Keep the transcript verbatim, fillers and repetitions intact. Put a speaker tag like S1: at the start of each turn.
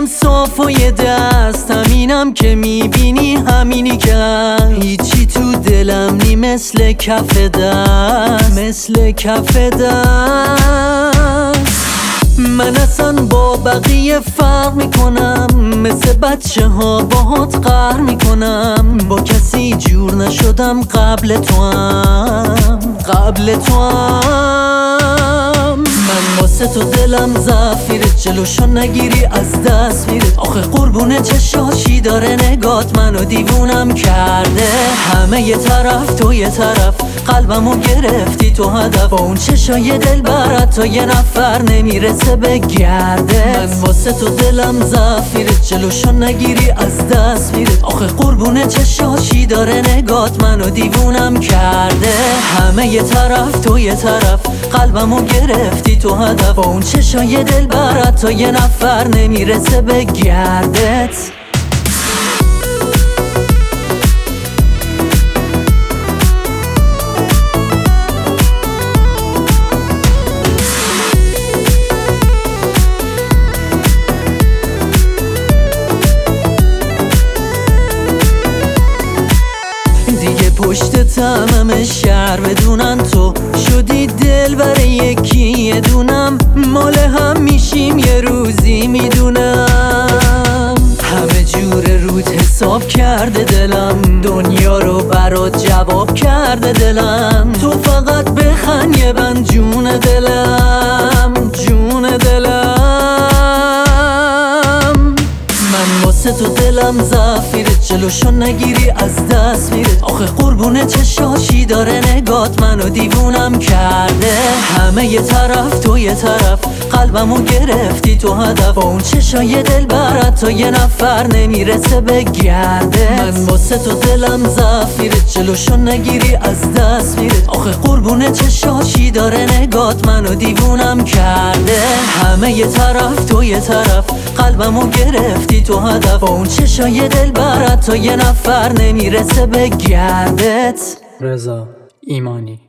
S1: دلم صاف و یه دست همینم که میبینی همینی که هیچی تو دلم نی مثل کف دست مثل کف دست من اصلا با بقیه فرق میکنم مثل بچه ها باهات قهر میکنم با کسی جور نشدم قبل تو هم قبل تو هم من واسه تو دلم زفیرت جلوشو نگیری از دست میرت آخه قربونه چشاشی داره نگات منو دیوونم کرده همه یه طرف تو یه طرف قلبمو گرفتی تو هدف با اون چشای دل برات تا یه نفر نمیرسه به گرده من واسه تو دلم زفیرت جلوشو نگیری از دست میرت آخه قربونه چشاشی داره نگات منو دیوونم کرده همه یه طرف تو یه طرف قلبمو گرفتی تو هدف با اون چشای دل برات تا یه نفر نمیرسه به گردت پشت همه شهر بدونن تو شدی دل برای یکی یه دونم مال هم میشیم یه روزی میدونم همه جور رود حساب کرده دلم دنیا رو برات جواب کرده دلم تو فقط بخند یه بند جون دلم جون دلم من واسه تو دلم زفیرت جلوشو نگیری از دست میرت آخه قربونه چشاشی داره نگات منو دیوونم کرده همه یه طرف تو یه طرف قلبمو گرفتی تو هدف با اون چشای دل برات تا یه نفر نمیرسه به گرده من واسه تو دلم زفیرت جلوشو نگیری از دست میرت آخه قربونه چشاشی داره نگات منو دیوونم کرده همه یه طرف تو یه طرف قلبمو گرفتی تو هدف با اون چشای دل برات تا یه نفر نمیرسه به گردت
S2: رضا ایمانی.